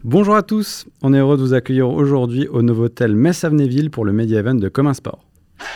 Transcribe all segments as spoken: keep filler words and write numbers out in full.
Bonjour à tous, on est heureux de vous accueillir aujourd'hui au Novotel Metz-Avenay-Ville pour le Media Event de Comme un Sport.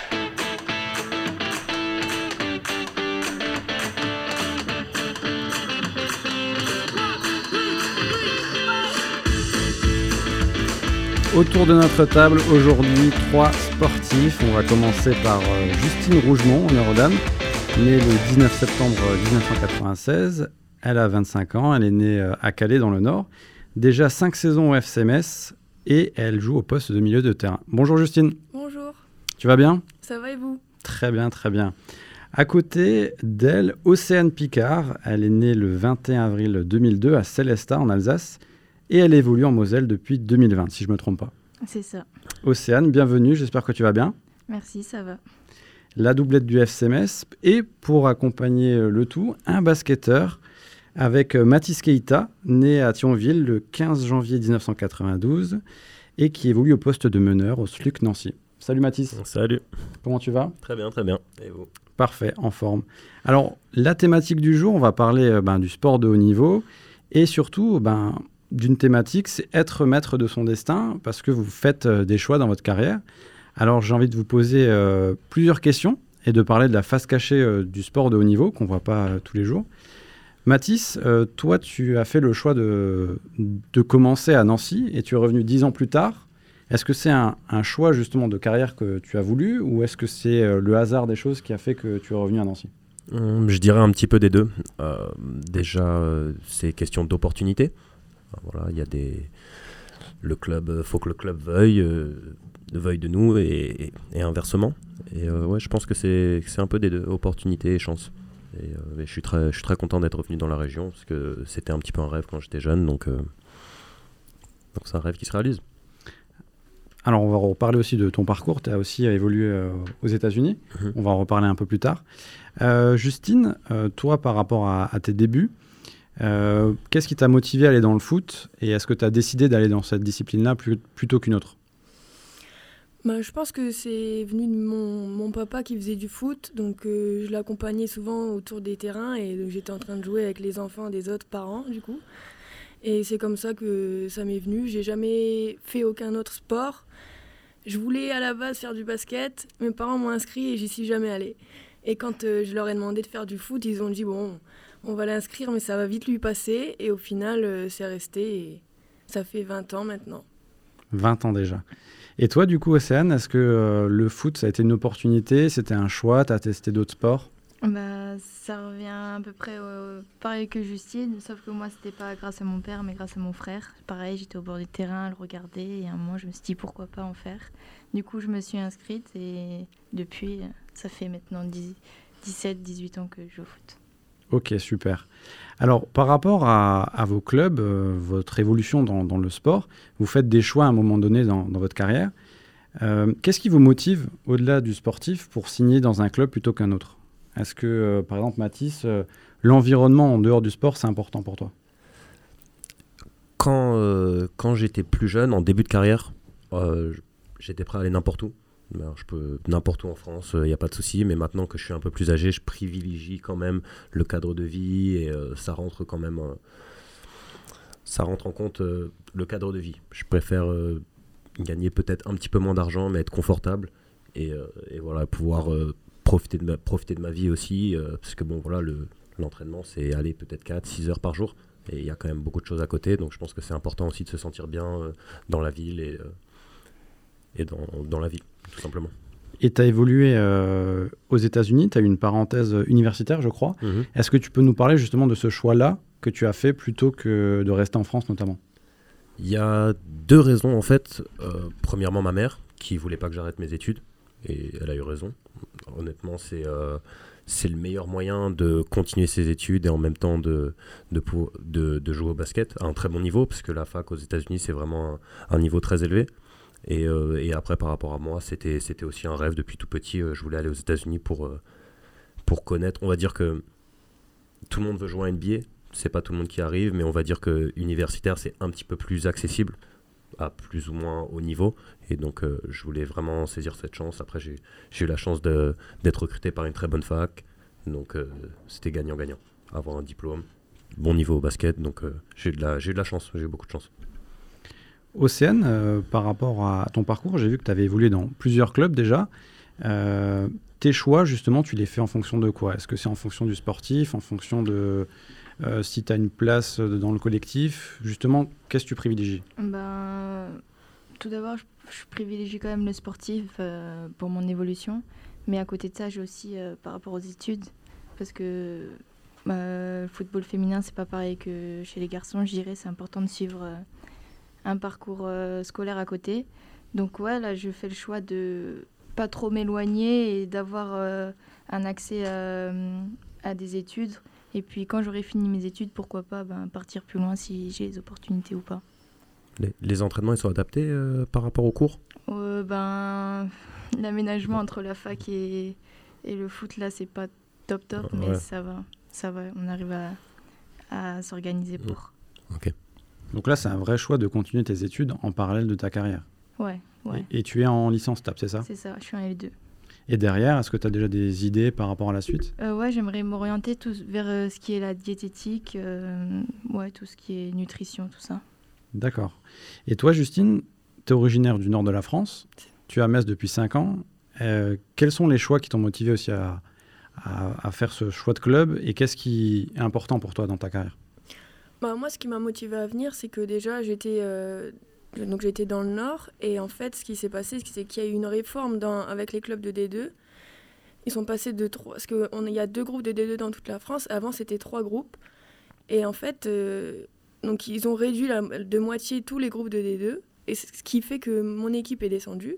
Autour de notre table, aujourd'hui, trois sportifs. On va commencer par euh, Justine Rougemont, honneur aux dames, née le dix-neuf septembre dix-neuf cent quatre-vingt-seize. Elle a vingt-cinq ans, elle est née euh, à Calais dans le Nord. Déjà cinq saisons au F C Metz et elle joue au poste de milieu de terrain. Bonjour Justine. Bonjour. Tu vas bien ? Ça va et vous ? Très bien, très bien. À côté d'elle, Océane Picard. Elle est née le vingt et un avril deux mille deux à Célestat en Alsace et elle évolue en Moselle depuis deux mille vingt, si je ne me trompe pas. C'est ça. Océane, bienvenue, j'espère que tu vas bien. Merci, ça va. La doublette du F C Metz et pour accompagner le tout, un basketteur avec Mathis Keita, né à Thionville le quinze janvier dix-neuf cent quatre-vingt-douze et qui évolue au poste de meneur au S L U C Nancy. Salut Mathis. Salut. Comment tu vas ? Très bien, très bien. Et vous ? Parfait, en forme. Alors, la thématique du jour, on va parler euh, ben, du sport de haut niveau et surtout ben, d'une thématique, c'est être maître de son destin parce que vous faites euh, des choix dans votre carrière. Alors, j'ai envie de vous poser euh, plusieurs questions et de parler de la face cachée euh, du sport de haut niveau qu'on ne voit pas euh, tous les jours. Mathis, euh, toi, tu as fait le choix de, de commencer à Nancy et tu es revenu dix ans plus tard. Est-ce que c'est un, un choix justement de carrière que tu as voulu ou est-ce que c'est euh, le hasard des choses qui a fait que tu es revenu à Nancy ? Hum, Je dirais un petit peu des deux. Euh, déjà, euh, c'est question d'opportunité. Voilà, il y a des... Le club, faut que le club veuille, euh, veuille de nous et, et, et inversement. Et euh, ouais, je pense que c'est, c'est un peu des deux, opportunité et chance. Et, euh, et je suis très, je suis très content d'être revenu dans la région parce que c'était un petit peu un rêve quand j'étais jeune, donc, euh, donc c'est un rêve qui se réalise. Alors, on va reparler aussi de ton parcours. Tu as aussi évolué euh, aux États-Unis. Mmh. On va en reparler un peu plus tard. Euh, Justine, euh, toi, par rapport à, à tes débuts, euh, qu'est-ce qui t'a motivé à aller dans le foot et est-ce que tu as décidé d'aller dans cette discipline-là plus, plutôt qu'une autre ? Bah, je pense que c'est venu de mon, mon papa qui faisait du foot, donc euh, je l'accompagnais souvent autour des terrains et donc j'étais en train de jouer avec les enfants des autres parents du coup. Et c'est comme ça que ça m'est venu. J'ai jamais fait aucun autre sport. Je voulais à la base faire du basket, mes parents m'ont inscrit et j'y suis jamais allée. Et quand euh, je leur ai demandé de faire du foot, ils ont dit bon, on va l'inscrire mais ça va vite lui passer. Et au final, euh, c'est resté et ça fait vingt ans maintenant. vingt ans déjà. Et toi, du coup, Océane, est-ce que euh, le foot, ça a été une opportunité ? C'était un choix ? Tu as testé d'autres sports ? Bah, ça revient à peu près euh, pareil que Justine, sauf que moi, c'était pas grâce à mon père, mais grâce à mon frère. Pareil, j'étais au bord du terrain à le regarder et à un moment, je me suis dit pourquoi pas en faire. Du coup, je me suis inscrite et depuis, ça fait maintenant dix-sept dix-huit ans que je joue au foot. Ok, super. Alors, par rapport à, à vos clubs, euh, votre évolution dans, dans le sport, vous faites des choix à un moment donné dans, dans votre carrière. Euh, qu'est-ce qui vous motive, au-delà du sportif, pour signer dans un club plutôt qu'un autre ? Est-ce que, euh, par exemple, Mathis, euh, l'environnement en dehors du sport, c'est important pour toi ? Quand, euh, quand j'étais plus jeune, en début de carrière, euh, j'étais prêt à aller n'importe où. Alors, je peux n'importe où en France, il euh, n'y a pas de souci, mais maintenant que je suis un peu plus âgé, je privilégie quand même le cadre de vie et euh, ça rentre quand même euh, ça rentre en compte euh, le cadre de vie. Je préfère euh, gagner peut-être un petit peu moins d'argent, mais être confortable et, euh, et voilà, pouvoir euh, profiter, de ma, profiter de ma vie aussi, euh, parce que bon, voilà, le, l'entraînement, c'est aller peut-être quatre six heures par jour et il y a quand même beaucoup de choses à côté, donc je pense que c'est important aussi de se sentir bien euh, dans la ville et, euh, et dans, dans la vie. Tout simplement. Et tu as évolué euh, aux États-Unis, tu as eu une parenthèse universitaire, je crois. Mm-hmm. Est-ce que tu peux nous parler justement de ce choix-là que tu as fait plutôt que de rester en France notamment ? Il y a deux raisons en fait. Euh, premièrement, ma mère qui ne voulait pas que j'arrête mes études et elle a eu raison. Honnêtement, c'est, euh, c'est le meilleur moyen de continuer ses études et en même temps de, de, de, de jouer au basket à un très bon niveau parce que la fac aux États-Unis, c'est vraiment un, un niveau très élevé. Et, euh, et après, par rapport à moi, c'était, c'était aussi un rêve depuis tout petit. Euh, je voulais aller aux États-Unis pour, euh, pour connaître. On va dire que tout le monde veut jouer à N B A. C'est pas tout le monde qui arrive, mais on va dire que universitaire, c'est un petit peu plus accessible, à plus ou moins haut niveau. Et donc, euh, je voulais vraiment saisir cette chance. Après, j'ai, j'ai eu la chance de, d'être recruté par une très bonne fac. Donc, euh, c'était gagnant-gagnant. Avoir un diplôme, bon niveau au basket. Donc, euh, j'ai, eu de la, j'ai eu de la chance. J'ai eu beaucoup de chance. Océane, euh, par rapport à ton parcours, j'ai vu que tu avais évolué dans plusieurs clubs déjà. Euh, tes choix, justement, tu les fais en fonction de quoi? Est-ce que c'est en fonction du sportif, en fonction de euh, si tu as une place dans le collectif? Justement, qu'est-ce que tu privilégies? Ben, tout d'abord, je, je privilégie quand même le sportif euh, pour mon évolution. Mais à côté de ça, j'ai aussi euh, par rapport aux études, parce que euh, le football féminin, c'est pas pareil que chez les garçons, je dirais. C'est important de suivre euh, un parcours euh, scolaire à côté. Donc ouais, là, je fais le choix de pas trop m'éloigner et d'avoir euh, un accès euh, à des études. Et puis quand j'aurai fini mes études, pourquoi pas ben, partir plus loin si j'ai les opportunités ou pas. Les, les entraînements, ils sont adaptés euh, par rapport aux cours? euh, ben, L'aménagement entre la fac et, et le foot, là, c'est pas top top, Ouais. mais ça va. Ça va, on arrive à, à s'organiser pour. Ok. Donc là, c'est un vrai choix de continuer tes études en parallèle de ta carrière. Ouais, ouais. Et, et tu es en licence T A P, c'est ça? C'est ça, je suis en L deux. Et derrière, est-ce que tu as déjà des idées par rapport à la suite? Euh, ouais, j'aimerais m'orienter tout, vers euh, ce qui est la diététique, euh, ouais, tout ce qui est nutrition, tout ça. D'accord. Et toi, Justine, tu es originaire du nord de la France, tu es à Metz depuis cinq ans. Euh, quels sont les choix qui t'ont motivé aussi à, à, à faire ce choix de club et qu'est-ce qui est important pour toi dans ta carrière? Bah, moi, ce qui m'a motivé à venir, c'est que déjà, j'étais, euh, donc, j'étais dans le Nord. Et en fait, ce qui s'est passé, c'est qu'il y a eu une réforme dans, avec les clubs de D deux. Ils sont passés de trois... Parce qu'il y a deux groupes de D deux dans toute la France. Avant, c'était trois groupes. Et en fait, euh, donc, ils ont réduit la, de moitié tous les groupes de D deux. Et c'est ce qui fait que mon équipe est descendue.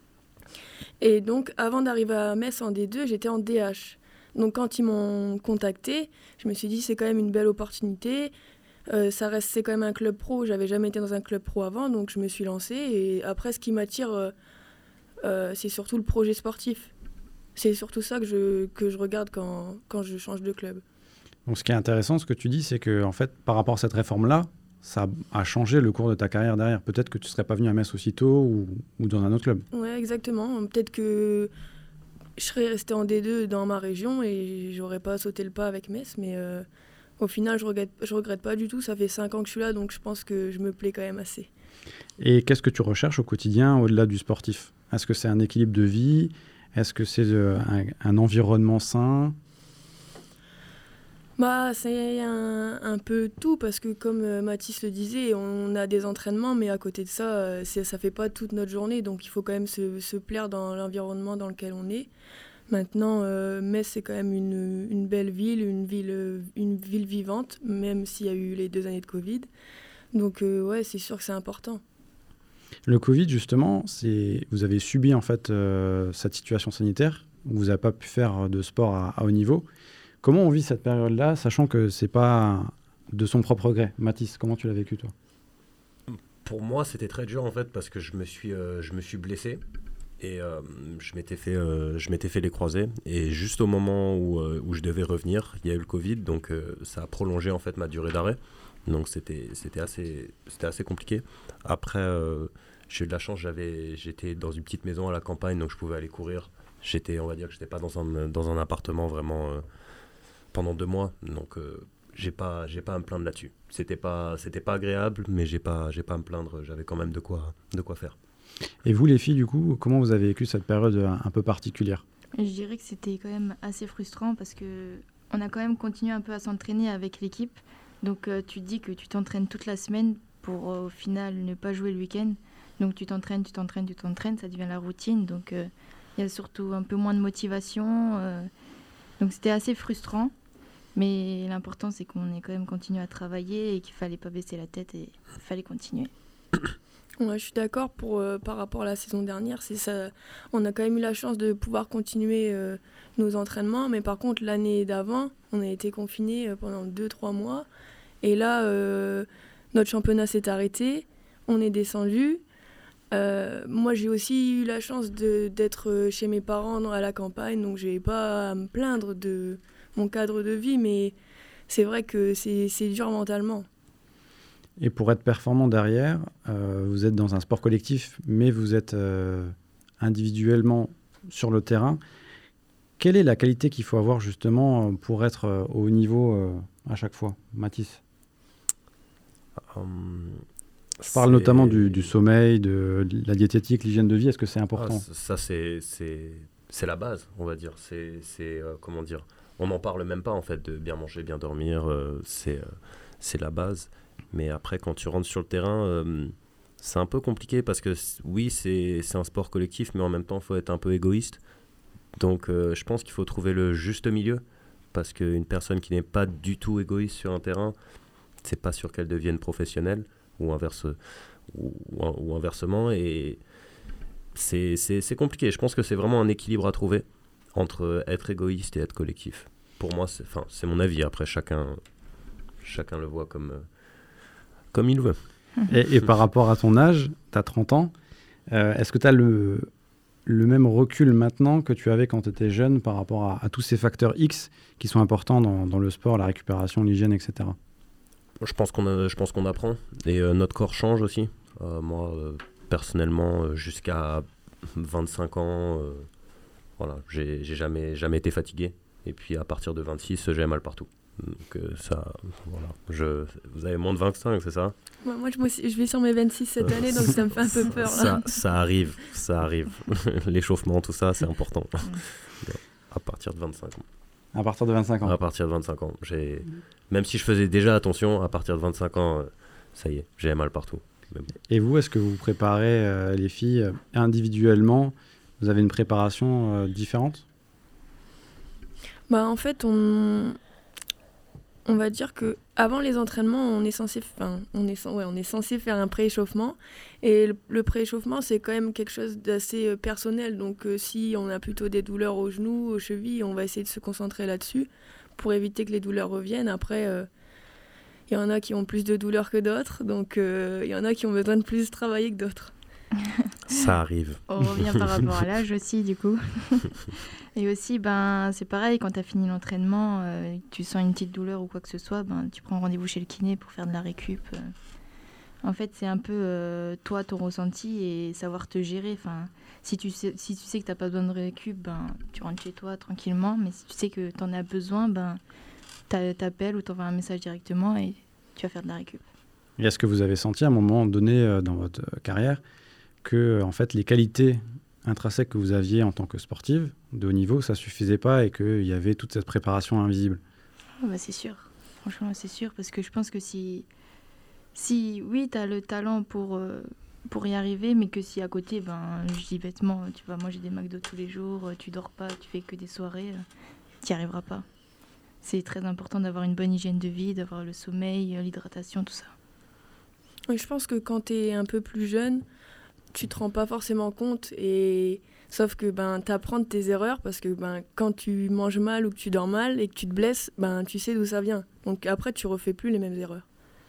Et donc, avant d'arriver à Metz en D deux, j'étais en D H. Donc, quand ils m'ont contacté, je me suis dit, c'est quand même une belle opportunité. Euh, ça reste, c'est quand même un club pro. J'avais jamais été dans un club pro avant, donc je me suis lancée. Et après, ce qui m'attire, euh, euh, c'est surtout le projet sportif. C'est surtout ça que je, que je regarde quand, quand je change de club. Donc, ce qui est intéressant, ce que tu dis, c'est que en fait, par rapport à cette réforme-là, ça a changé le cours de ta carrière derrière. Peut-être que tu ne serais pas venu à Metz aussitôt ou, ou dans un autre club. Ouais, exactement. Peut-être que je serais restée en D deux dans ma région et j'aurais pas sauté le pas avec Metz, mais euh, au final, je regrette, je regrette pas du tout. Ça fait cinq ans que je suis là, donc je pense que je me plais quand même assez. Et qu'est-ce que tu recherches au quotidien au-delà du sportif? Est-ce que c'est un équilibre de vie? Est-ce que c'est de, un, un environnement sain? Bah, c'est un, un peu tout, parce que comme euh, Mathis le disait, on a des entraînements, mais à côté de ça, euh, c'est, ça fait pas toute notre journée, donc il faut quand même se, se plaire dans l'environnement dans lequel on est. Maintenant, euh, Metz, c'est quand même une, une belle ville, une ville, une ville vivante, même s'il y a eu les deux années de Covid. Donc euh, ouais, c'est sûr que c'est important. Le Covid, justement, c'est, vous avez subi en fait euh, cette situation sanitaire où vous n'avez pas pu faire de sport à, à haut niveau. Comment on vit cette période-là, sachant que c'est pas de son propre gré? Mathis, comment tu l'as vécu, toi? Pour moi, c'était très dur en fait parce que je me suis, euh, je me suis blessé et euh, je m'étais fait, euh, je m'étais fait les croisés. Et juste au moment où, euh, où je devais revenir, il y a eu le Covid, donc euh, ça a prolongé en fait ma durée d'arrêt. Donc c'était, c'était assez, c'était assez compliqué. Après, euh, j'ai eu de la chance, j'avais, j'étais dans une petite maison à la campagne, donc je pouvais aller courir. J'étais, on va dire que j'étais pas dans un, dans un appartement vraiment. Euh, pendant deux mois, donc euh, j'ai pas j'ai pas à me plaindre là-dessus. C'était pas c'était pas agréable, mais j'ai pas j'ai pas à me plaindre, j'avais quand même de quoi de quoi faire. Et vous les filles, du coup, comment vous avez vécu cette période un, un peu particulière? Je dirais que c'était quand même assez frustrant parce que on a quand même continué un peu à s'entraîner avec l'équipe. Donc euh, tu te dis que tu t'entraînes toute la semaine pour euh, au final ne pas jouer le week-end. Donc tu t'entraînes, tu t'entraînes, tu t'entraînes, ça devient la routine. Donc il euh, y a surtout un peu moins de motivation. Euh, donc c'était assez frustrant. Mais l'important, c'est qu'on ait quand même continué à travailler et qu'il fallait pas baisser la tête et il fallait continuer. Ouais, je suis d'accord pour, euh, par rapport à la saison dernière. C'est ça, on a quand même eu la chance de pouvoir continuer euh, nos entraînements. Mais par contre, l'année d'avant, on a été confinés euh, pendant deux trois mois. Et là, euh, notre championnat s'est arrêté. On est descendu. Euh, moi, j'ai aussi eu la chance de, d'être chez mes parents à la campagne. Donc, je n'ai pas à me plaindre de mon cadre de vie, mais c'est vrai que c'est, c'est dur mentalement. Et pour être performant derrière, euh, vous êtes dans un sport collectif, mais vous êtes euh, individuellement sur le terrain. Quelle est la qualité qu'il faut avoir justement pour être euh, au haut niveau euh, à chaque fois, Mathis? Hum, Je parle c'est... notamment du, du sommeil, de, de la diététique, l'hygiène de vie. Est-ce que c'est important ? Ah, ça, c'est, c'est, c'est la base, on va dire. C'est, c'est euh, comment dire, on n'en parle même pas, en fait, de bien manger, bien dormir. Euh, c'est, euh, c'est la base. Mais après, quand tu rentres sur le terrain, euh, c'est un peu compliqué parce que, oui, c'est, c'est un sport collectif, mais en même temps, il faut être un peu égoïste. Donc, euh, je pense qu'il faut trouver le juste milieu. Parce qu'une personne qui n'est pas du tout égoïste sur un terrain, c'est pas sûr qu'elle devienne professionnelle. Ou, inverse, ou, ou inversement, et c'est, c'est, c'est compliqué. Je pense que c'est vraiment un équilibre à trouver entre être égoïste et être collectif. Pour moi, c'est, c'est mon avis. Après, chacun, chacun le voit comme, comme il veut. Et, et par rapport à ton âge, tu as trente ans, euh, est-ce que tu as le, le même recul maintenant que tu avais quand tu étais jeune par rapport à, à tous ces facteurs X qui sont importants dans, dans le sport, la récupération, l'hygiène, et cetera. Je pense qu'on, a, je pense qu'on apprend et euh, notre corps change aussi. Euh, moi, euh, personnellement, euh, jusqu'à vingt-cinq ans, euh, voilà, j'ai, j'ai jamais, jamais été fatigué. Et puis à partir de vingt-six, j'ai mal partout. Donc euh, ça, voilà. Je, vous avez moins de vingt-cinq, c'est ça ? Moi, moi je, me suis- je vais sur mes vingt-six cette année, donc ça me fait un peu peur. Là. Ça, ça arrive, ça arrive. L'échauffement, tout ça, c'est important. À partir de vingt-cinq ans. À partir de vingt-cinq ans. À partir de vingt-cinq ans. J'ai... Même si je faisais déjà attention, à partir de vingt-cinq ans, euh, ça y est, j'ai mal partout. Bon. Et vous, est-ce que vous préparez euh, les filles euh, individuellement ? Vous avez une préparation euh, différente ? Bah, en fait, on... on va dire que avant les entraînements, on est censé, enfin, on est, ouais, on est censé faire un pré-échauffement. Et le, le pré-échauffement, c'est quand même quelque chose d'assez euh, personnel. Donc, euh, si on a plutôt des douleurs aux genoux, aux chevilles, on va essayer de se concentrer là-dessus pour éviter que les douleurs reviennent. Après, il euh, y en a qui ont plus de douleurs que d'autres. Donc, il euh, y en a qui ont besoin de plus travailler que d'autres. Ça arrive. On revient par rapport à l'âge aussi, du coup. Et aussi, ben, c'est pareil, quand tu as fini l'entraînement, euh, tu sens une petite douleur ou quoi que ce soit, ben, tu prends rendez-vous chez le kiné pour faire de la récup. Euh. En fait, c'est un peu euh, toi, ton ressenti et savoir te gérer. Enfin, si tu sais, si tu sais que tu n'as pas besoin de récup, ben, tu rentres chez toi tranquillement. Mais si tu sais que tu en as besoin, ben, t'appelles ou t'envoies un message directement et tu vas faire de la récup. Et est-ce que vous avez senti à un moment donné euh, dans votre euh, carrière que en fait, les qualités intrinsèques que vous aviez en tant que sportive de haut niveau, ça ne suffisait pas et qu'il y avait toute cette préparation invisible ? Oh bah c'est sûr, franchement c'est sûr, parce que je pense que si, si oui, tu as le talent pour, euh, pour y arriver, mais que si à côté, ben, je dis bêtement, tu vas manger des McDo tous les jours, tu dors pas, tu fais que des soirées, tu n'y arriveras pas. C'est très important d'avoir une bonne hygiène de vie, d'avoir le sommeil, l'hydratation, tout ça. Oui, je pense que quand tu es un peu plus jeune, tu te rends pas forcément compte, et sauf que ben t'apprends de tes erreurs, parce que ben quand tu manges mal ou que tu dors mal et que tu te blesses, ben tu sais d'où ça vient. Donc après tu refais plus les mêmes erreurs.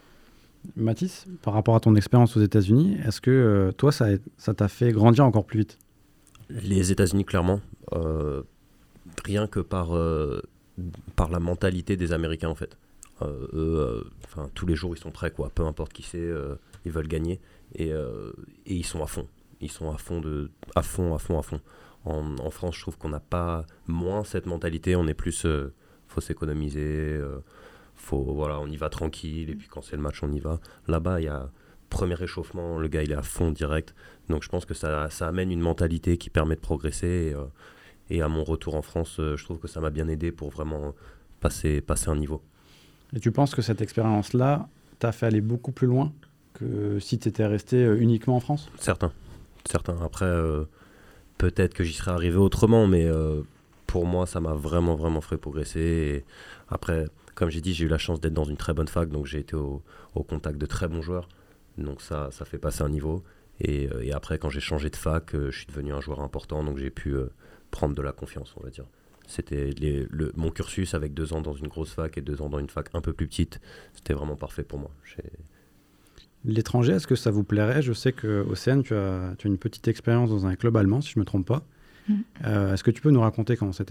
Mathis, par rapport à ton expérience aux États-Unis, est-ce que euh, toi ça, ça t'a fait grandir encore plus vite ? Les États-Unis, clairement, euh, rien que par euh, par la mentalité des Américains en fait. Euh, eux, euh, tous les jours ils sont prêts quoi, peu importe qui c'est, euh, ils veulent gagner. Et, euh, et ils sont à fond, ils sont à fond, de, à fond, à fond, à fond. En, en France, je trouve qu'on n'a pas moins cette mentalité, on est plus, euh, faut s'économiser, euh, faut, voilà, on y va tranquille, et puis quand c'est le match, on y va. Là-bas, il y a premier échauffement, le gars, il est à fond direct. Donc je pense que ça, ça amène une mentalité qui permet de progresser. Et, euh, et à mon retour en France, euh, je trouve que ça m'a bien aidé pour vraiment passer, passer un niveau. Et tu penses que cette expérience-là t'a fait aller beaucoup plus loin que si tu étais resté uniquement en France ? Certains. Certains. Après, euh, peut-être que j'y serais arrivé autrement, mais euh, pour moi, ça m'a vraiment, vraiment fait progresser. Et après, comme j'ai dit, j'ai eu la chance d'être dans une très bonne fac, donc j'ai été au, au contact de très bons joueurs. Donc ça, ça fait passer un niveau. Et, euh, et après, quand j'ai changé de fac, euh, je suis devenu un joueur important, donc j'ai pu euh, prendre de la confiance, on va dire. C'était les, le, mon cursus avec deux ans dans une grosse fac et deux ans dans une fac un peu plus petite, c'était vraiment parfait pour moi. J'ai... L'étranger, est-ce que ça vous plairait ? Je sais qu'Océane, tu as, tu as une petite expérience dans un club allemand, si je ne me trompe pas. Mmh. Euh, est-ce que tu peux nous raconter comment c'était ?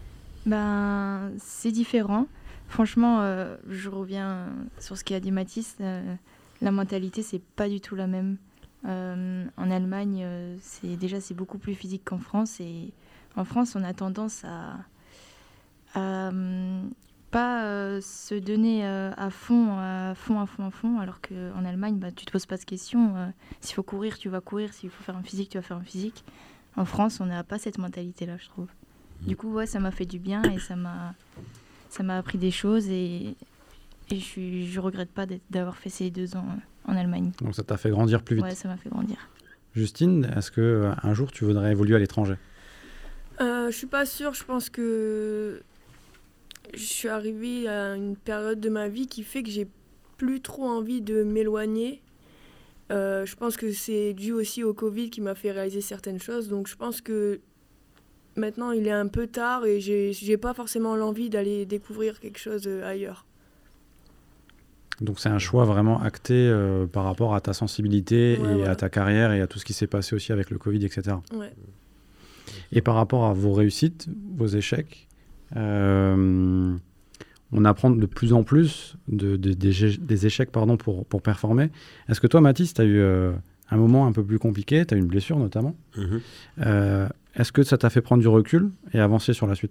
Ben, c'est différent. Franchement, euh, je reviens sur ce qu'a dit Mathis. Euh, la mentalité, c'est pas du tout la même. Euh, en Allemagne, euh, c'est, déjà, c'est beaucoup plus physique qu'en France. Et en France, on a tendance à, à, pas euh, se donner euh, à fond, à fond, à fond, à fond, alors qu'en Allemagne, bah, tu te poses pas de questions. Euh, s'il faut courir, tu vas courir. S'il faut faire un physique, tu vas faire un physique. En France, on n'a pas cette mentalité-là, je trouve. Du coup, ouais, ça m'a fait du bien et ça m'a, ça m'a appris des choses et, et je suis, je regrette pas d'avoir fait ces deux ans en Allemagne. Donc ça t'a fait grandir plus vite. Ouais, ça m'a fait grandir. Justine, est-ce que euh, un jour tu voudrais évoluer à l'étranger ? Euh, je suis pas sûre. Je pense que je suis arrivée à une période de ma vie qui fait que j'ai plus trop envie de m'éloigner. Euh, je pense que c'est dû aussi au Covid qui m'a fait réaliser certaines choses. Donc je pense que maintenant il est un peu tard et j'ai, j'ai pas forcément l'envie d'aller découvrir quelque chose ailleurs. Donc c'est un choix vraiment acté euh, par rapport à ta sensibilité Ouais, et voilà. à ta carrière et à tout ce qui s'est passé aussi avec le Covid, et cetera. Ouais. Et par rapport à vos réussites, vos échecs, euh, on apprend de plus en plus de, de, des, des échecs pardon, pour, pour performer. Est-ce que toi, Mathis, tu as eu euh, un moment un peu plus compliqué, tu as eu une blessure notamment. Mm-hmm. euh, Est-ce que ça t'a fait prendre du recul et avancer sur la suite ?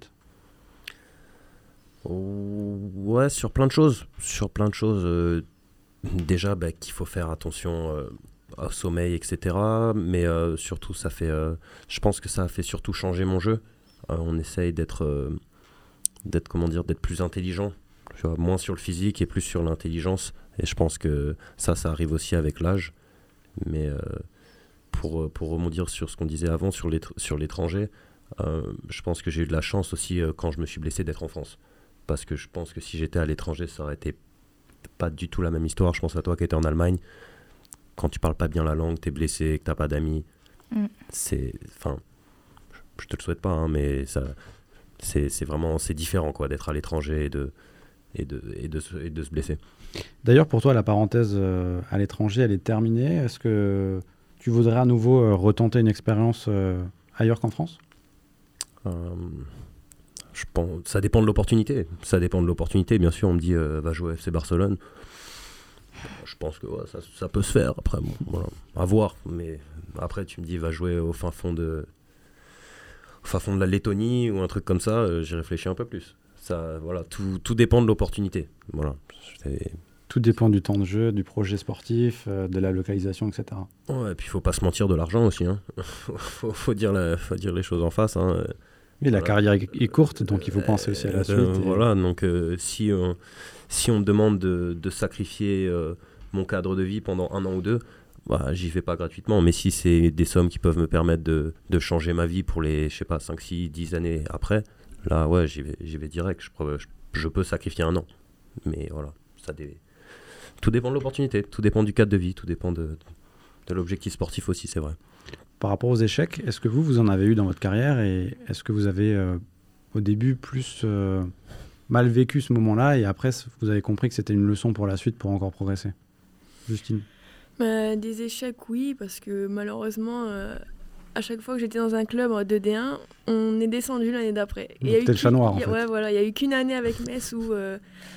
Ouais, sur plein de choses. Sur plein de choses. Euh, déjà, bah, qu'il faut faire attention euh, au sommeil, et cetera. Mais euh, surtout, ça fait. Euh, je pense que ça a fait surtout changer mon jeu. Euh, on essaye d'être, euh, d'être, comment dire, d'être plus intelligent. Tu vois, moins sur le physique et plus sur l'intelligence. Et je pense que ça, ça arrive aussi avec l'âge. Mais euh, pour, pour rebondir sur ce qu'on disait avant, sur, l'étr- sur l'étranger, euh, je pense que j'ai eu de la chance aussi euh, quand je me suis blessé d'être en France. Parce que je pense que si j'étais à l'étranger, ça aurait été pas du tout la même histoire. Je pense à toi qui étais en Allemagne. Quand tu parles pas bien la langue, t'es blessé, que t'as pas d'amis, mm. c'est, enfin, je te le souhaite pas, hein, mais ça, c'est, c'est vraiment, c'est différent quoi, d'être à l'étranger et de, et de, et de, se, et de se blesser. D'ailleurs, pour toi, la parenthèse euh, à l'étranger, elle est terminée. Est-ce que tu voudrais à nouveau euh, retenter une expérience euh, ailleurs qu'en France ? euh... Je pense, ça dépend de l'opportunité. Ça dépend de l'opportunité. Bien sûr, on me dit euh, va jouer au F C Barcelone. Je pense que ouais, ça, ça peut se faire. Après, bon, voilà, à voir. Mais après, tu me dis va jouer au fin fond de, au fin fond de la Lettonie ou un truc comme ça. Euh, j'y réfléchis un peu plus. Ça, voilà, tout, tout dépend de l'opportunité. Voilà. C'est... Tout dépend du temps de jeu, du projet sportif, euh, de la localisation, et cetera. Ouais, et puis il faut pas se mentir de l'argent aussi. Hein. faut, faut, dire la, faut dire les choses en face. Hein. Oui, la voilà. carrière est courte, donc il faut penser aussi à la euh, suite. Euh, et... Voilà, donc euh, si, on, si on me demande de, de sacrifier euh, mon cadre de vie pendant un an ou deux, bah, j'y vais pas gratuitement. Mais si c'est des sommes qui peuvent me permettre de, de changer ma vie pour les, je sais pas, cinq, six, dix années après, là, ouais, j'y vais, j'y vais direct. Je, je, je peux sacrifier un an. Mais voilà, ça dé... tout dépend de l'opportunité, tout dépend du cadre de vie, tout dépend de, de l'objectif sportif aussi, c'est vrai. Par rapport aux échecs, est-ce que vous, vous en avez eu dans votre carrière et est-ce que vous avez, euh, au début, plus euh, mal vécu ce moment-là et après, vous avez compris que c'était une leçon pour la suite pour encore progresser ? Justine ? Bah, des échecs, oui, parce que malheureusement, euh, à chaque fois que j'étais dans un club de D un, on est descendu l'année d'après. C'était le chat noir, en fait. Ouais, voilà, il n'y a eu qu'une année avec Metz où euh,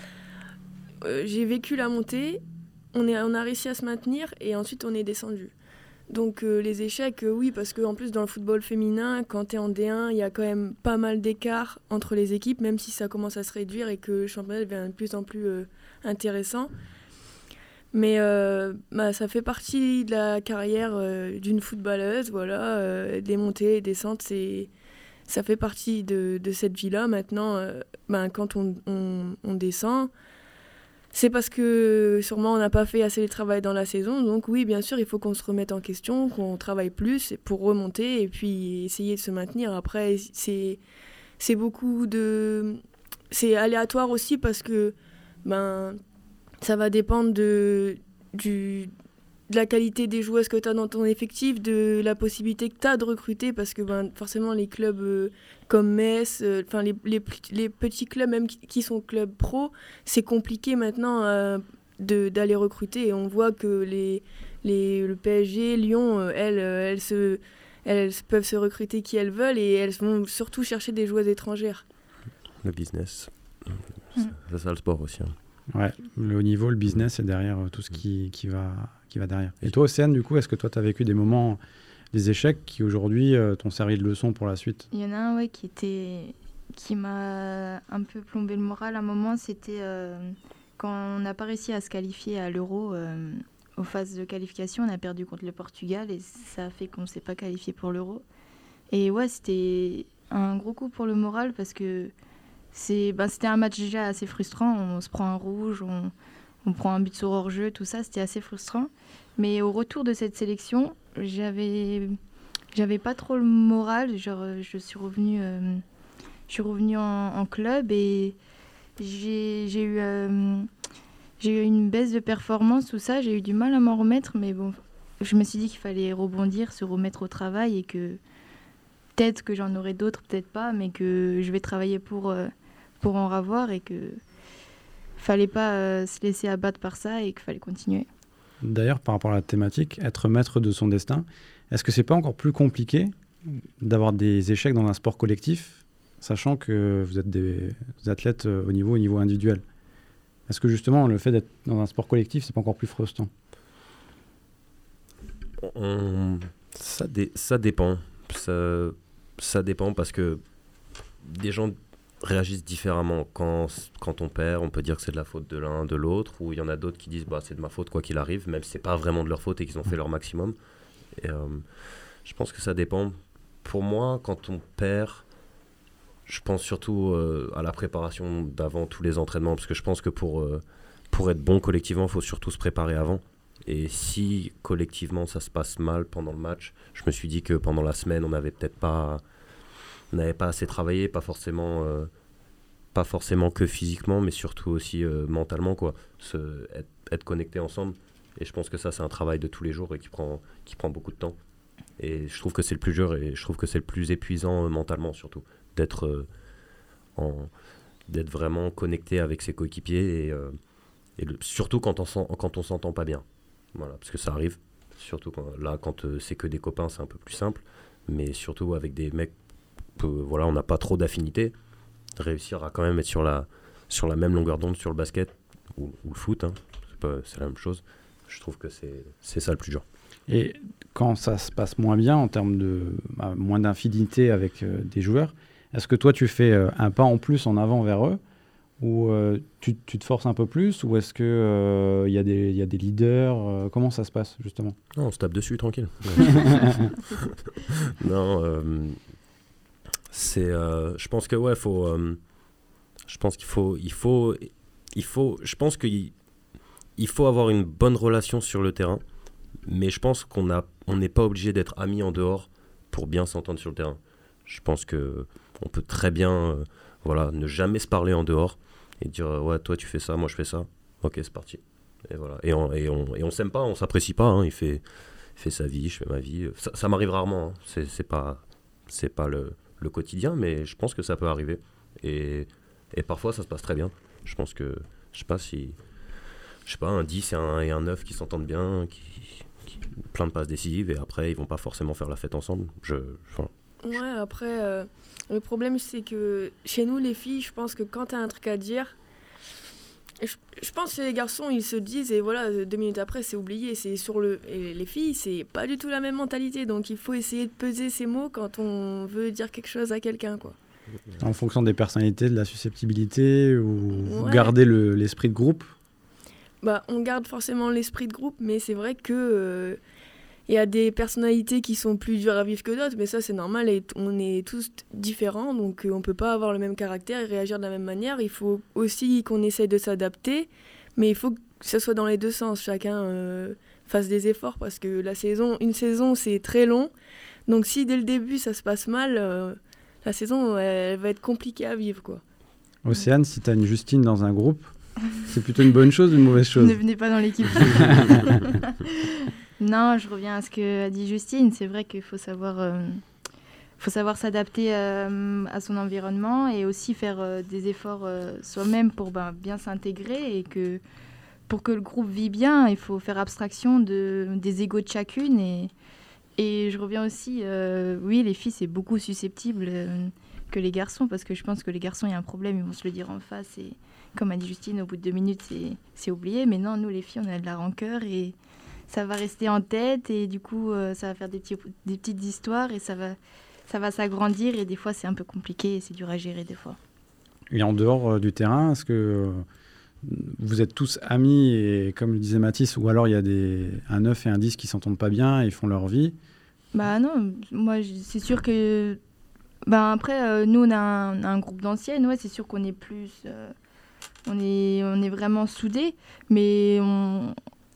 euh, j'ai vécu la montée, on, est, on a réussi à se maintenir et ensuite on est descendu. Donc euh, les échecs, euh, oui, parce qu'en plus dans le football féminin, quand tu es en D un, il y a quand même pas mal d'écart entre les équipes, même si ça commence à se réduire et que le championnat devient de plus en plus euh, intéressant. Mais euh, bah, ça fait partie de la carrière euh, d'une footballeuse, voilà, euh, des montées et descentes, c'est, ça fait partie de, de cette vie-là. Maintenant, euh, bah, quand on, on, on descend, c'est parce que sûrement on n'a pas fait assez de travail dans la saison. Donc oui, bien sûr, il faut qu'on se remette en question, qu'on travaille plus pour remonter et puis essayer de se maintenir. Après, c'est, c'est beaucoup de... C'est aléatoire aussi parce que ben, ça va dépendre de, du, de la qualité des joueuses que tu as dans ton effectif, de la possibilité que tu as de recruter parce que ben, forcément les clubs euh, comme Metz, euh, enfin les, les, les petits clubs même qui, qui sont clubs pro, c'est compliqué maintenant euh, de, d'aller recruter et on voit que les, les, le P S G, Lyon, euh, elles, elles, se, elles peuvent se recruter qui elles veulent et elles vont surtout chercher des joueuses étrangères. Le business, Mmh. c'est ça le sport aussi. Hein. Ouais, le haut niveau, le business et derrière euh, tout ce qui, qui, va, qui va derrière. Et toi, Océane, du coup, est-ce que toi, tu as vécu des moments, des échecs qui aujourd'hui euh, t'ont servi de leçon pour la suite ? Il y en a un ouais, qui était qui m'a un peu plombé le moral à un moment, c'était euh, quand on n'a pas réussi à se qualifier à l'Euro. Euh, aux phases de qualification, on a perdu contre le Portugal et ça a fait qu'on ne s'est pas qualifié pour l'Euro. Et ouais, c'était un gros coup pour le moral parce que c'est, ben, c'était un match déjà assez frustrant. On se prend un rouge, on, on prend un but sur hors-jeu, tout ça, c'était assez frustrant. Mais au retour de cette sélection, j'avais, j'avais pas trop le moral. Genre, je suis revenue, euh, je suis revenue en, en club et j'ai, j'ai eu... Euh, J'ai eu une baisse de performance, tout ça, j'ai eu du mal à m'en remettre, mais bon, je me suis dit qu'il fallait rebondir, se remettre au travail et que peut-être que j'en aurai d'autres, peut-être pas, mais que je vais travailler pour, euh, pour en ravoir et qu'il fallait pas euh, se laisser abattre par ça et qu'il fallait continuer. D'ailleurs, par rapport à la thématique, être maître de son destin, est-ce que c'est pas encore plus compliqué d'avoir des échecs dans un sport collectif, sachant que vous êtes des athlètes au niveau, au niveau individuel ? Est-ce que justement le fait d'être dans un sport collectif, c'est pas encore plus frustrant ? On... ça, dé... ça dépend. Ça... ça dépend parce que des gens réagissent différemment. Quand... quand on perd, on peut dire que c'est de la faute de l'un, de l'autre, ou il y en a d'autres qui disent bah, c'est de ma faute quoi qu'il arrive, même si c'est pas vraiment de leur faute et qu'ils ont fait leur maximum. Et, euh, je pense que ça dépend. Pour moi, quand on perd, je pense surtout euh, à la préparation d'avant tous les entraînements, parce que je pense que pour, euh, pour être bon collectivement, il faut surtout se préparer avant. Et si collectivement ça se passe mal pendant le match, je me suis dit que pendant la semaine, on n'avait peut-être pas, on n'avait pas assez travaillé, pas forcément, euh, pas forcément que physiquement, mais surtout aussi euh, mentalement, quoi. Se, être, être connecté ensemble. Et je pense que ça, c'est un travail de tous les jours et qui prend, qui prend beaucoup de temps. Et je trouve que c'est le plus dur et je trouve que c'est le plus épuisant euh, mentalement surtout. D'être, euh, en, d'être vraiment connecté avec ses coéquipiers et, euh, et le, surtout quand on, s'en, quand on s'entend pas bien. Voilà, parce que ça arrive. Surtout quand, là, quand euh, c'est que des copains, c'est un peu plus simple. Mais surtout avec des mecs, que, voilà, on n'a pas trop d'affinité. Réussir à quand même être sur la, sur la même longueur d'onde sur le basket ou, ou le foot, hein, c'est, pas, c'est la même chose. Je trouve que c'est, c'est ça le plus dur. Et quand ça se passe moins bien, en termes de bah, moins d'infidélité avec euh, des joueurs, est-ce que toi, tu fais euh, un pas en plus en avant vers eux ou euh, tu, tu te forces un peu plus ou est-ce qu'il euh, y, y a des leaders euh, comment ça se passe, justement ? Non, on se tape dessus, tranquille. non, euh, c'est... Euh, je pense que, ouais, faut... Euh, je pense qu'il faut... Il faut, il faut je pense qu'il il faut avoir une bonne relation sur le terrain, mais je pense qu'on a, on n'est pas obligé d'être amis en dehors pour bien s'entendre sur le terrain. Je pense que on peut très bien euh, voilà, ne jamais se parler en dehors et dire euh, ouais, toi tu fais ça, moi je fais ça, ok, c'est parti. Et voilà. Et on, et on, et on s'aime pas, on s'apprécie pas, hein. il, fait, il fait sa vie, je fais ma vie. Ça, ça m'arrive rarement, hein. c'est, c'est pas, c'est pas le, le quotidien, mais je pense que ça peut arriver. Et, et parfois ça se passe très bien. Je pense que, je sais pas si, je sais pas, un dix et un, et un neuf qui s'entendent bien, qui, qui, plein de passes décisives, et après ils vont pas forcément faire la fête ensemble. Je, voilà. Ouais, après, euh, le problème, c'est que chez nous, les filles, je pense que quand tu as un truc à dire, je, je pense que les garçons, ils se disent, et voilà, deux minutes après, c'est oublié. C'est sur le... Et les filles, c'est pas du tout la même mentalité. Donc, il faut essayer de peser ses mots quand on veut dire quelque chose à quelqu'un, quoi. En fonction des personnalités, de la susceptibilité, ou ouais. garder le, l'esprit de groupe ? Bah, on garde forcément l'esprit de groupe, mais c'est vrai que... Euh, il y a des personnalités qui sont plus dures à vivre que d'autres, mais ça c'est normal et t- on est tous différents, donc euh, on peut pas avoir le même caractère et réagir de la même manière. Il faut aussi qu'on essaye de s'adapter, mais il faut que ce soit dans les deux sens, chacun euh, fasse des efforts parce que la saison, une saison c'est très long, donc si dès le début ça se passe mal, euh, la saison elle, elle va être compliquée à vivre, quoi. Océane, si tu as une Justine dans un groupe, c'est plutôt une bonne chose ou une mauvaise chose ? Ne venez pas dans l'équipe. Non, je reviens à ce qu'a dit Justine. C'est vrai qu'il faut savoir, euh, faut savoir s'adapter euh, à son environnement et aussi faire euh, des efforts euh, soi-même pour ben, bien s'intégrer et que pour que le groupe vit bien, il faut faire abstraction de, des égos de chacune. Et, et je reviens aussi, euh, oui, les filles, c'est beaucoup susceptible euh, que les garçons parce que je pense que les garçons, il y a un problème, ils vont se le dire en face. Et comme a dit Justine, au bout de deux minutes, c'est, c'est oublié. Mais non, nous, les filles, on a de la rancœur et... ça va rester en tête et du coup, euh, ça va faire des, petits, des petites histoires et ça va, ça va s'agrandir et des fois c'est un peu compliqué et c'est dur à gérer des fois. Et en dehors euh, du terrain, est-ce que euh, vous êtes tous amis et comme le disait Mathis, ou alors il y a des, un neuf et un dix qui s'entendent pas bien et ils font leur vie? Bah non, moi je- c'est sûr que... Bah après, euh, nous on a un, un groupe d'anciennes, ouais, c'est sûr qu'on est plus... euh, on, est, on est vraiment soudés, mais on...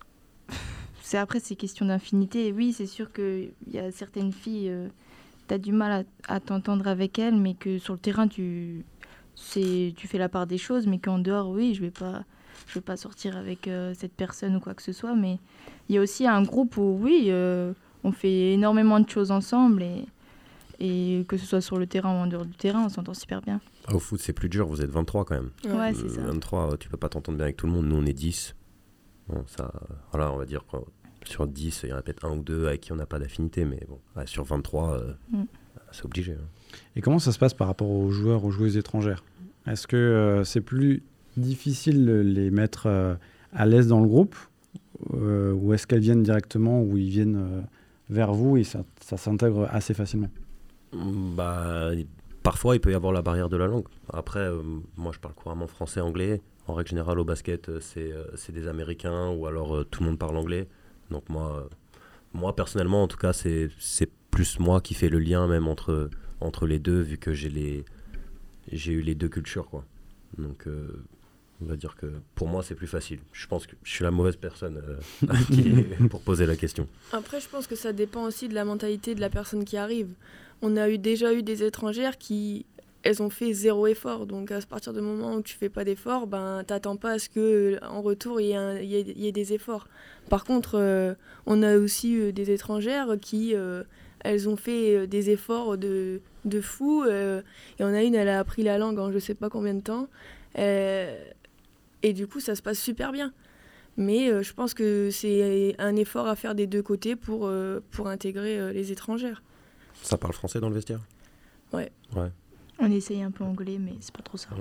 c'est, après c'est question d'infinité. Oui, c'est sûr qu'il y a certaines filles, euh, tu as du mal à, à t'entendre avec elles, mais que sur le terrain tu, c'est, tu fais la part des choses, mais qu'en dehors, oui, je vais pas... Je vais pas sortir avec euh, cette personne ou quoi que ce soit, mais il y a aussi un groupe où, oui, euh, on fait énormément de choses ensemble et, et que ce soit sur le terrain ou en dehors du terrain, on s'entend super bien. Ah, au foot, c'est plus dur, vous êtes vingt-trois quand même. Ouais, Euh, c'est ça. vingt-trois, tu peux pas t'entendre bien avec tout le monde. Nous, on est dix. Bon, ça, voilà, on va dire que sur dix, il y en a peut-être un ou deux avec qui on n'a pas d'affinité, mais bon, ouais, sur vingt-trois, euh, Mm. c'est obligé. Hein. Et comment ça se passe par rapport aux joueurs, aux joueuses étrangères? Est-ce que euh, c'est plus difficile de les mettre euh, à l'aise dans le groupe euh, ou est-ce qu'elles viennent directement ou ils viennent euh, vers vous et ça, ça s'intègre assez facilement? Bah, parfois, il peut y avoir la barrière de la langue. Après, euh, moi, je parle couramment français, anglais. En règle générale, au basket, euh, c'est, euh, c'est des Américains ou alors euh, tout le monde parle anglais. Donc moi, euh, moi personnellement, en tout cas, c'est, c'est plus moi qui fais le lien même entre, entre les deux, vu que j'ai, les, j'ai eu les deux cultures, quoi. Donc, euh, on va dire que pour moi, c'est plus facile. Je pense que je suis la mauvaise personne euh, qui- pour poser la question. Après, je pense que ça dépend aussi de la mentalité de la personne qui arrive. On a eu, déjà eu des étrangères qui, elles ont fait zéro effort. Donc, à partir du moment où tu fais pas d'effort, ben, t'attends pas à ce qu'en retour, il y, ait un- il y ait- il y ait des efforts. Par contre, euh, on a aussi eu des étrangères qui, euh, elles ont fait euh, des efforts de, de fou. Euh, et on a une, elle a appris la langue en je sais pas combien de temps. Euh, et du coup, ça se passe super bien. Mais euh, je pense que c'est un effort à faire des deux côtés pour, euh, pour intégrer euh, les étrangères. Ça parle français dans le vestiaire? Ouais. Ouais. On essaye un peu anglais, mais c'est pas trop ça.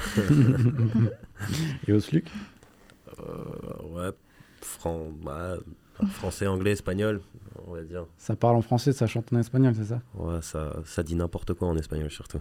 Ouais. Et Osluc? Euh, ouais, Fran- bah, français, anglais, espagnol, on va dire. Ça parle en français, ça chante en espagnol, c'est ça? Ouais, ça, ça dit n'importe quoi en espagnol surtout.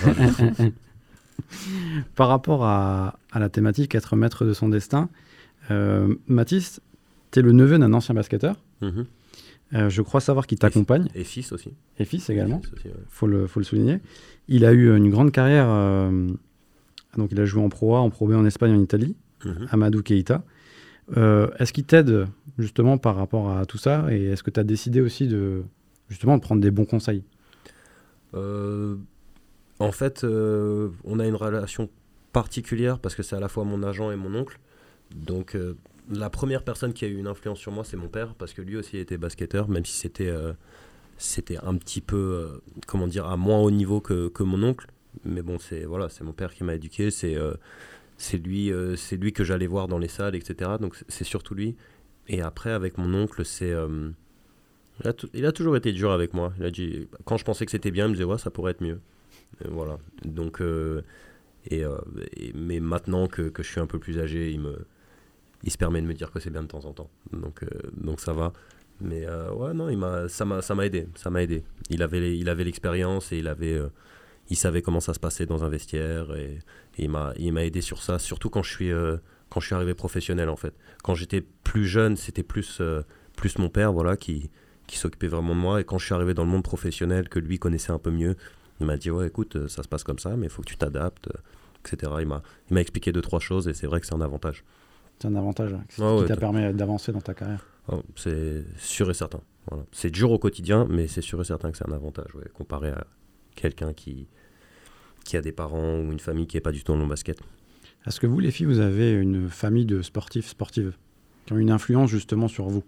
Par rapport à, à la thématique être maître de son destin, euh, Mathis, tu es le neveu d'un ancien basketteur. Mhm. Euh, je crois savoir qu'il t'accompagne, Et fils aussi. et fils également, Fils aussi, ouais. faut le, faut le souligner. Il a eu une grande carrière, euh, donc il a joué en Pro A, en Pro B en Espagne, en Italie, Mhm. Amadou Keita. Euh, est-ce qu'il t'aide justement par rapport à tout ça et est-ce que tu as décidé aussi de, justement, de prendre des bons conseils? Euh, en fait, euh, on a une relation particulière parce que c'est à la fois mon agent et mon oncle. Donc, euh, la première personne qui a eu une influence sur moi, c'est mon père, parce que lui aussi était basketteur, même si c'était, euh, c'était un petit peu, euh, comment dire, à moins haut niveau que, que mon oncle. Mais bon, c'est, voilà, c'est mon père qui m'a éduqué, c'est, euh, c'est, lui, euh, c'est lui que j'allais voir dans les salles, et cetera. Donc, c'est, c'est surtout lui. Et après, avec mon oncle, c'est... euh, il, a t- il a toujours été dur avec moi. Il a dit, quand je pensais que c'était bien, il me disait, ouais, ça pourrait être mieux. Et voilà. Donc, euh, et, euh, et- mais maintenant que, que je suis un peu plus âgé, il me, il se permet de me dire que c'est bien de temps en temps. Donc, euh, donc ça va. Mais euh, ouais, non, il m'a, ça m'a, ça m'a aidé. Ça m'a aidé. Il avait, les- il avait l'expérience et il avait, euh, il savait comment ça se passait dans un vestiaire et, et il m'a, il m'a aidé sur ça. Surtout quand je suis, euh, quand je suis arrivé professionnel en fait. Quand j'étais plus jeune, c'était plus, euh, plus mon père, voilà, qui, qui s'occupait vraiment de moi. Et quand je suis arrivé dans le monde professionnel, que lui connaissait un peu mieux, il m'a dit ouais, écoute, ça se passe comme ça, mais il faut que tu t'adaptes, et cetera. Il m'a, il m'a expliqué deux trois choses et c'est vrai que c'est un avantage. C'est un avantage hein, qui Ah ouais, t'a t- permis d'avancer dans ta carrière. Oh, c'est sûr et certain. Voilà. C'est dur au quotidien, mais c'est sûr et certain que c'est un avantage, ouais, comparé à quelqu'un qui, qui a des parents ou une famille qui n'est pas du tout dans le basket. Est-ce que vous, les filles, vous avez une famille de sportifs, sportives qui ont une influence justement sur vous?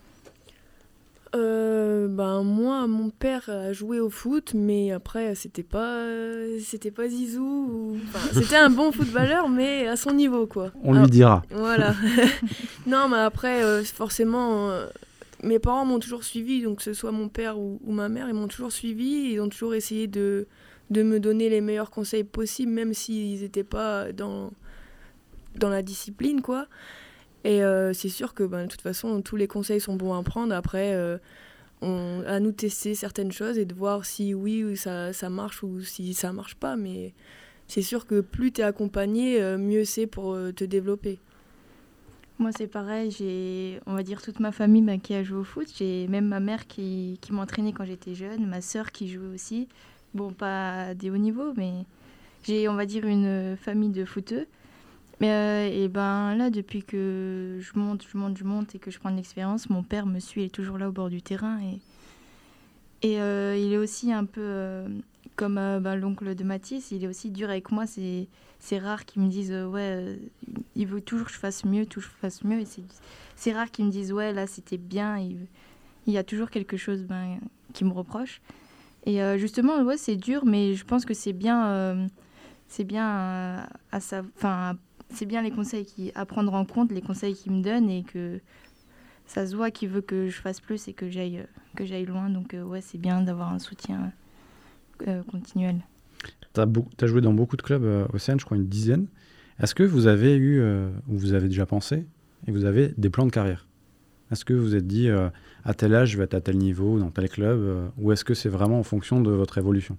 Euh, ben, moi, mon père a joué au foot, mais après, c'était pas, c'était pas Zizou. ou- enfin, c'était un bon footballeur, mais à son niveau, quoi. On Ah, lui dira. Voilà. Non, mais après, euh, forcément, euh, mes parents m'ont toujours suivi, donc que ce soit mon père ou, ou ma mère, ils m'ont toujours suivi. Ils ont toujours essayé de, de me donner les meilleurs conseils possibles, même s'ils n'étaient pas dans, dans la discipline, quoi. Et euh, c'est sûr que ben, de toute façon, tous les conseils sont bons à prendre. Après, euh, on, à nous tester certaines choses et de voir si oui ou ça, ça marche ou si ça marche pas. Mais c'est sûr que plus tu es accompagné, euh, mieux c'est pour euh, te développer. Moi, c'est pareil. J'ai, on va dire, toute ma famille bah, qui a joué au foot. J'ai même ma mère qui, qui m'entraînait quand j'étais jeune, ma sœur qui jouait aussi. Bon, pas à des hauts niveaux, mais j'ai, on va dire, une famille de footeux. Mais euh, et ben là, depuis que je monte, je monte, je monte et que je prends de l'expérience, mon père me suit, il est toujours là au bord du terrain. Et, et euh, il est aussi un peu euh, comme euh, ben, l'oncle de Mathis, il est aussi dur avec moi. C'est, c'est rare qu'ils me disent euh, ouais, euh, il veut toujours que je fasse mieux, toujours que je fasse mieux. Et c'est, c'est rare qu'ils me disent ouais, là c'était bien. Il, il y a toujours quelque chose ben, qui me reproche. Et euh, justement, ouais, c'est dur, mais je pense que c'est bien, euh, c'est bien euh, à sa, enfin. C'est bien les conseils qui, à prendre en compte, les conseils qu'il me donne et que ça se voit qu'il veut que je fasse plus et que j'aille, que j'aille loin. Donc euh, ouais, c'est bien d'avoir un soutien euh, continuel. Tu as joué dans beaucoup de clubs euh, Océane, je crois une dizaine. Est-ce que vous avez eu, euh, ou vous avez déjà pensé, et vous avez des plans de carrière? Est-ce que vous vous êtes dit, euh, à tel âge, je vais être à tel niveau, dans tel club, euh, ou est-ce que c'est vraiment en fonction de votre évolution?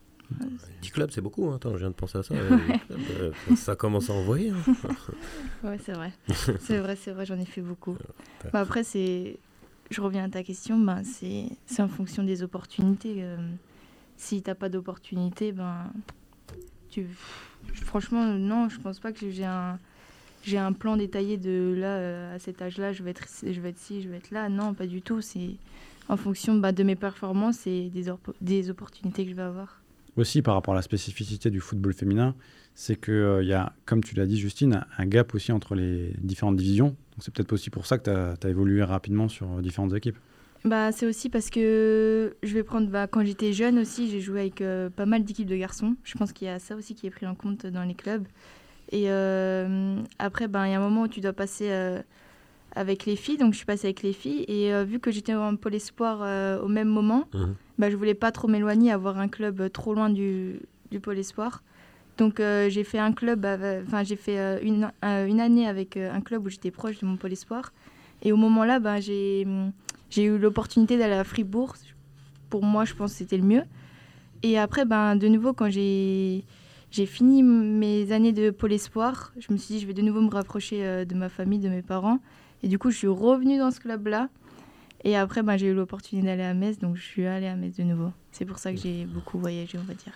dix clubs, c'est beaucoup. Hein. Attends, je viens de penser à ça. Ouais. Clubs, euh, ça commence à envoyer. Hein. Ouais, c'est vrai. C'est vrai, c'est vrai, j'en ai fait beaucoup. Bah, après, c'est... je reviens à ta question. Bah, c'est... c'est en fonction des opportunités. Euh... Si tu n'as pas d'opportunité, ben... tu... franchement, non, je pense pas que j'ai un, j'ai un plan détaillé de là, euh, à cet âge-là, je vais être, je vais être ci, je vais être là. Non, pas du tout. C'est en fonction bah, de mes performances et des, or- des opportunités que je vais avoir. Aussi, par rapport à la spécificité du football féminin, c'est qu'il euh, y a, comme tu l'as dit, Justine, un, un gap aussi entre les différentes divisions. Donc, c'est peut-être aussi pour ça que tu as évolué rapidement sur différentes équipes. Bah, c'est aussi parce que je vais prendre, bah, quand j'étais jeune aussi, j'ai joué avec euh, pas mal d'équipes de garçons. Je pense qu'il y a ça aussi qui est pris en compte dans les clubs. Et euh, après, bah, il y a un moment où tu dois passer euh, avec les filles. Donc, je suis passée avec les filles. Et euh, vu que j'étais en pôle espoir euh, au même moment, mmh. bah, je voulais pas trop m'éloigner, avoir un club trop loin du, du pôle espoir. Donc, euh, j'ai fait un club, enfin, j'ai fait euh, une, euh, une année avec euh, un club où j'étais proche de mon pôle espoir. Et au moment-là, bah, j'ai, j'ai eu l'opportunité d'aller à Fribourg. Pour moi, je pense que c'était le mieux. Et après, bah, de nouveau, quand j'ai, j'ai fini mes années de pôle espoir, je me suis dit, je vais de nouveau me rapprocher euh, de ma famille, de mes parents. Et du coup, je suis revenue dans ce club-là. Et après, ben, j'ai eu l'opportunité d'aller à Metz, donc je suis allée à Metz de nouveau. C'est pour ça que j'ai beaucoup voyagé, on va dire.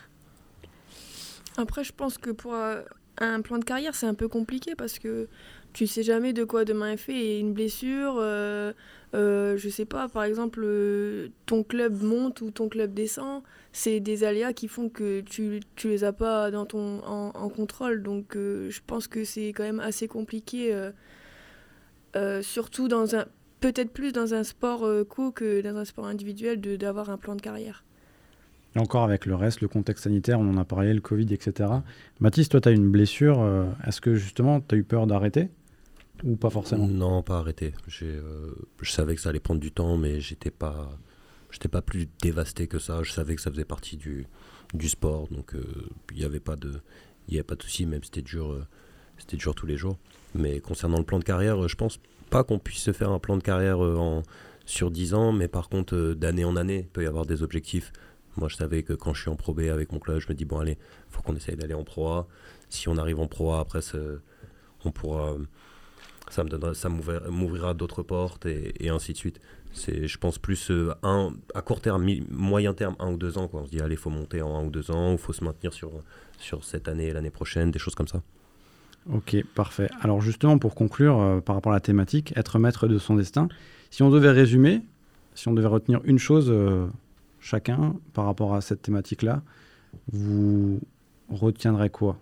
Après, je pense que pour euh, un plan de carrière, c'est un peu compliqué parce que tu sais jamais de quoi demain est fait. Et une blessure, euh, euh, je sais pas, par exemple, euh, ton club monte ou ton club descend, c'est des aléas qui font que tu, tu les as pas dans ton, en, en contrôle. Donc, euh, je pense que c'est quand même assez compliqué, euh, euh, surtout dans un... peut-être plus dans un sport euh, co que dans un sport individuel, de, d'avoir un plan de carrière. Et encore avec le reste, le contexte sanitaire, on en a parlé, le Covid, et cetera. Mathis, toi, tu as une blessure. Euh, est-ce que justement, tu as eu peur d'arrêter ou pas forcément? Non, pas arrêter. J'ai, euh, je savais que ça allait prendre du temps, mais j'étais pas, j'étais pas plus dévasté que ça. Je savais que ça faisait partie du, du sport, donc il euh, n'y avait pas de, il y avait pas de souci, même si c'était dur, euh, c'était dur tous les jours. Mais concernant le plan de carrière, je pense pas qu'on puisse se faire un plan de carrière euh, en, sur dix ans, mais par contre, euh, d'année en année, il peut y avoir des objectifs. Moi, je savais que quand je suis en Pro B avec mon club, je me dis, bon, allez, il faut qu'on essaye d'aller en Pro A. Si on arrive en Pro A, après, on pourra, ça, me donnera, ça m'ouvrira, m'ouvrira d'autres portes et, et ainsi de suite. C'est, je pense, plus euh, un, à court terme, mi, moyen terme, un ou deux ans. Quoi. On se dit, allez, il faut monter en un ou deux ans, il faut se maintenir sur, sur cette année et l'année prochaine, des choses comme ça. Ok, parfait. Alors justement, pour conclure, euh, par rapport à la thématique, être maître de son destin, si on devait résumer, si on devait retenir une chose euh, chacun par rapport à cette thématique-là, vous retiendrez quoi?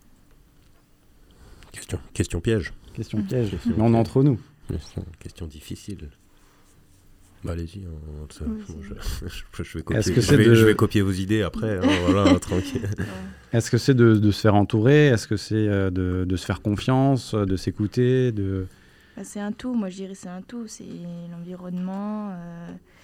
Question, question piège. Question piège, question mais on est entre nous. Question, question difficile. Bah allez-y, on, on, oui, bon, je, je, je, vais copier, Est-ce que je, vais, de... je vais copier vos idées après, hein, voilà, tranquille. Est-ce que c'est de, de se faire entourer? Est-ce que c'est de, de se faire confiance, de s'écouter de... Bah, c'est un tout, moi je dirais c'est un tout, c'est l'environnement, euh,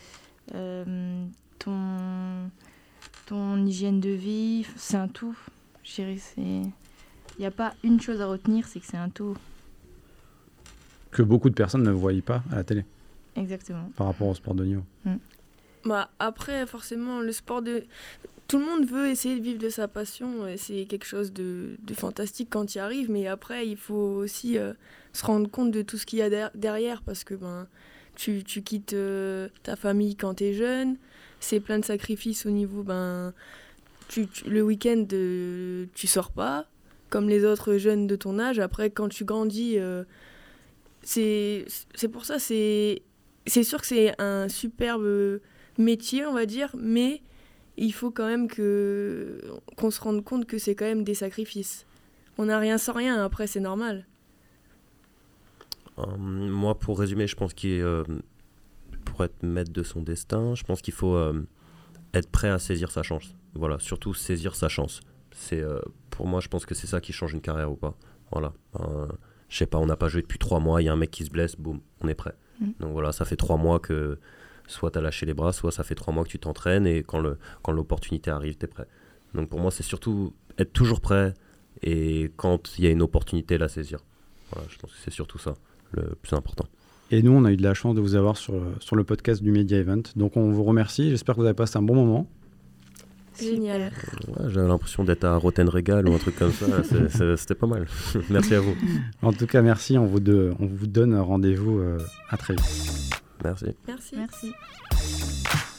euh, ton, ton hygiène de vie, c'est un tout. Je dirais c'est... Il n'y a pas une chose à retenir, c'est que c'est un tout. Que beaucoup de personnes ne voient pas à la télé. Exactement. Par rapport au sport de niveau. Mm. Bah, après, forcément, le sport de... Tout le monde veut essayer de vivre de sa passion, et c'est quelque chose de, de fantastique quand il arrive, mais après, il faut aussi euh, se rendre compte de tout ce qu'il y a der- derrière, parce que ben, tu, tu quittes euh, ta famille quand tu es jeune, c'est plein de sacrifices au niveau... Ben, tu, tu, le week-end, euh, tu sors pas, comme les autres jeunes de ton âge. Après, quand tu grandis, euh, c'est, c'est pour ça, c'est, c'est sûr que c'est un superbe métier, on va dire, mais il faut quand même que, qu'on se rende compte que c'est quand même des sacrifices. On n'a rien sans rien, après c'est normal. Euh, moi, pour résumer, je pense qu'il est, euh, pour être maître de son destin, je pense qu'il faut euh, être prêt à saisir sa chance. Voilà, surtout saisir sa chance. C'est, euh, pour moi, je pense que c'est ça qui change une carrière ou pas. Voilà. Euh, je sais pas, on n'a pas joué depuis trois mois, il y a un mec qui se blesse, boum, on est prêt. Mmh. Donc voilà, ça fait trois mois que soit tu as lâché les bras, soit ça fait trois mois que tu t'entraînes et quand, le, quand l'opportunité arrive, tu es prêt. Donc pour moi, c'est surtout être toujours prêt et quand il y a une opportunité, la saisir. Voilà, je pense que c'est surtout ça, le plus important. Et nous, on a eu de la chance de vous avoir sur, sur le podcast du Media Event. Donc on vous remercie, j'espère que vous avez passé un bon moment. Génial. Ouais, j'avais l'impression d'être à Rotten Régal ou un truc comme ça, c'est, c'est, c'était pas mal. Merci à vous. En tout cas, merci, on vous, de, on vous donne rendez-vous euh, à très vite. Merci. Merci. Merci.